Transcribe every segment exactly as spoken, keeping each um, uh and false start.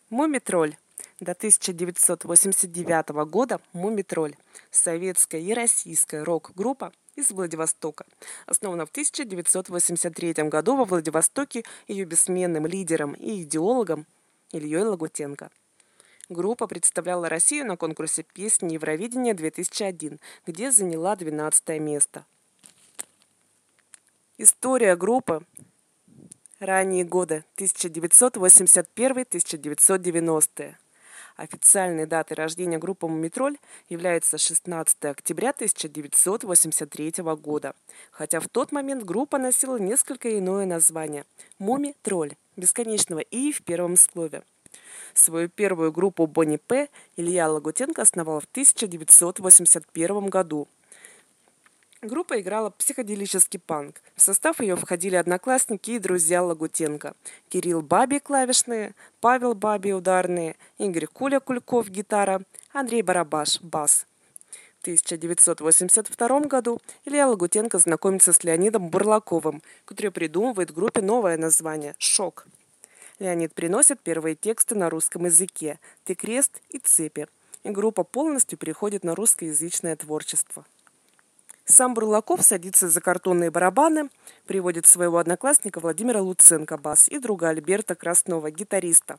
Мумий-тролль. До тысяча девятьсот восемьдесят девятого года Мумий-тролль. Советская и российская рок-группа из Владивостока. Основана в тысяча девятьсот восемьдесят третьем году во Владивостоке ее бессменным лидером и идеологом Ильей Лагутенко. Группа представляла Россию на конкурсе песни Евровидения две тысячи один, где заняла двенадцатое место. История группы. Ранние годы тысяча девятьсот восемьдесят первый — тысяча девятьсот девяностые. Официальной датой рождения группы Мумий-тролль является шестнадцатое октября тысяча девятьсот восемьдесят третьего года, хотя в тот момент группа носила несколько иное название – Мумий-тролль, бесконечного «и» в первом слове. Свою первую группу Бонни П. Илья Лагутенко основал в тысяча девятьсот восемьдесят первом году. Группа играла психоделический панк. В состав ее входили одноклассники и друзья Лагутенко. Кирилл Баби – клавишные, Павел Баби – ударные, Игорь Куля Кульков – гитара, Андрей Барабаш – бас. В тысяча девятьсот восемьдесят втором году Илья Лагутенко знакомится с Леонидом Бурлаковым, который придумывает группе новое название – «Шок». Леонид приносит первые тексты на русском языке «Ты крест» и «Цепи», и группа полностью переходит на русскоязычное творчество. Сам Бурлаков садится за картонные барабаны, приводит своего одноклассника Владимира Луценко бас и друга Альберта Краснова, гитариста.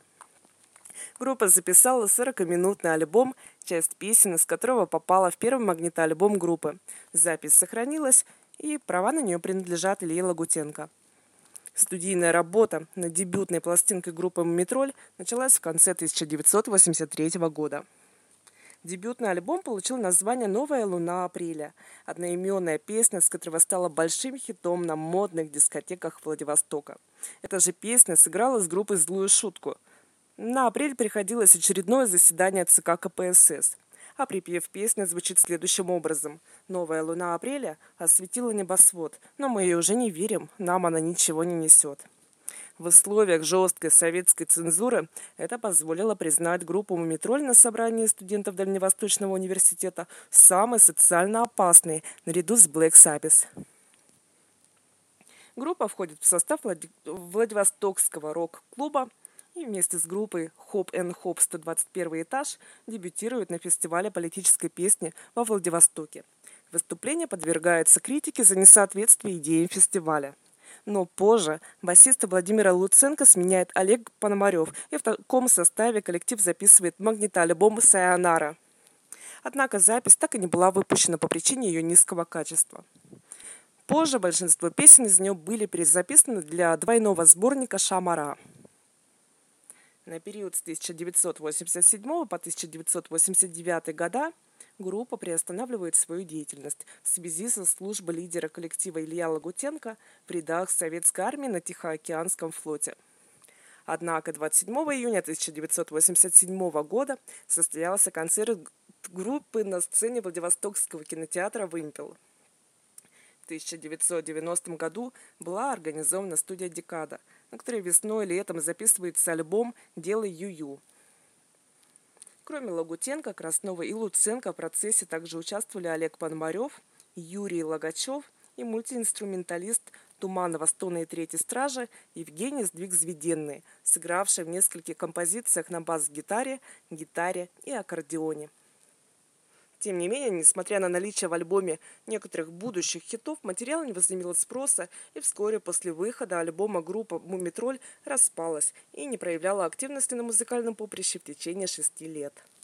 Группа записала сорокаминутный альбом, часть песен из которого попала в первый магнитоальбом группы. Запись сохранилась, и права на нее принадлежат Илье Лагутенко. Студийная работа над дебютной пластинкой группы Мумий-тролль началась в конце тысяча девятьсот восемьдесят третьего года. Дебютный альбом получил название «Новая луна апреля», одноименная песня, с которого стала большим хитом на модных дискотеках Владивостока. Эта же песня сыграла с группой злую шутку. На апрель приходилось очередное заседание ЦК ка пэ эс эс, а припев песни звучит следующим образом. «Новая луна апреля осветила небосвод, но мы ее уже не верим, нам она ничего не несет». В условиях жесткой советской цензуры это позволило признать группу Мумий-тролль на собрании студентов Дальневосточного университета самой социально опасной, наряду с Black Sabbath. Группа входит в состав Владивостокского рок-клуба и вместе с группой Хоп энд Хоп сто двадцать первый этаж дебютирует на фестивале политической песни во Владивостоке. Выступление подвергается критике за несоответствие идеям фестиваля. Но позже басиста Владимира Луценко сменяет Олег Пономарев, и в таком составе коллектив записывает магнитоальбом «Сайонара». Однако запись так и не была выпущена по причине ее низкого качества. Позже большинство песен из нее были перезаписаны для двойного сборника «Шамара». На период с тысяча девятьсот восемьдесят седьмого по тысяча девятьсот восемьдесят девятый года группа приостанавливает свою деятельность в связи со службой лидера коллектива Илья Лагутенко в рядах Советской армии на Тихоокеанском флоте. Однако двадцать седьмого июня тысяча девятьсот восемьдесят седьмого года состоялся концерт группы на сцене Владивостокского кинотеатра «Вымпел». В тысяча девятьсот девяностом году была организована студия «Декада», на которой весной и летом записывается альбом «Делай ю-ю». Кроме Лагутенко, Краснова и Луценко в процессе также участвовали Олег Пономарев, Юрий Логачев и мультиинструменталист «Туманного стона» и «Третьей стражи» Евгений Сдвиг-Зведенный, сыгравший в нескольких композициях на бас-гитаре, гитаре и аккордеоне. Тем не менее, несмотря на наличие в альбоме некоторых будущих хитов, материал не возымел спроса, и вскоре после выхода альбома группа Мумий-тролль распалась и не проявляла активности на музыкальном поприще в течение шести лет.